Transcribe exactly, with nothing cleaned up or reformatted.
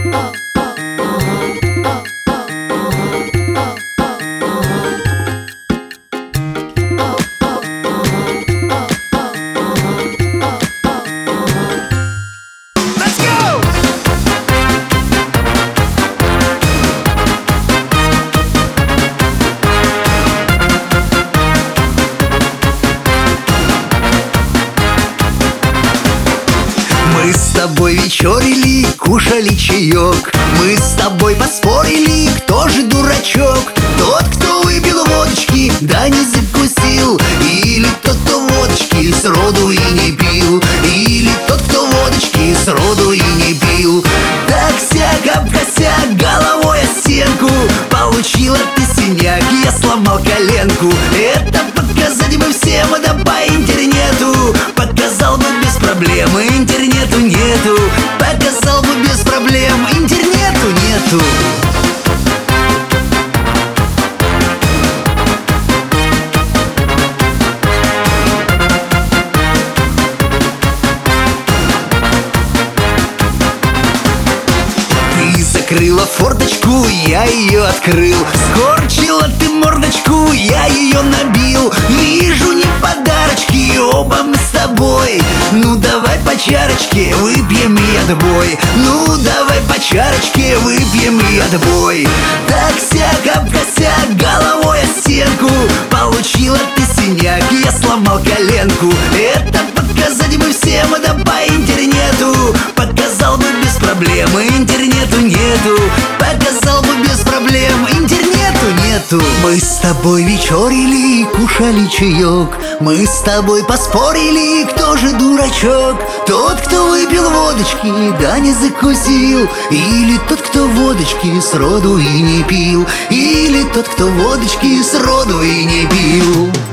Мы с тобой вечерили, кушали чаек. Мы с тобой поспорили, кто же дурачок. Тот, кто выпил водочки, да не закусил, или тот, кто водочки сроду и не пил, или тот, кто водочки сроду и не пил. Так-сяк, об-косяк, головой о стенку, получила ты синяк, я сломал коленку. Это показать бы всем, да по интернету показал бы без проблем. Интернету нету, показал бы без проблем. Интернету нету. Ты закрыла форточку, я ее открыл. Скорчила ты мордочку, я ее набил. Вижу не подарочки, оба мы с тобой. Ну давай по чарочке, выпьем и отбой. Ну давай по чарочке, выпьем и отбой. Так-сяк, об-косяк, головой о стенку, получила ты синяк, я сломал коленку. Это показать бы всем, да по интернету показал бы без проблем. Интернету нету, показал бы без проблем. Интернету нету. Мы с тобой вечерили, кушали чаек. Мы с тобой поспорили, кто же дурачок. Тот, кто выпил водочки, да не закусил, или тот, кто водочки сроду и не пил, или тот, кто водочки сроду и не пил.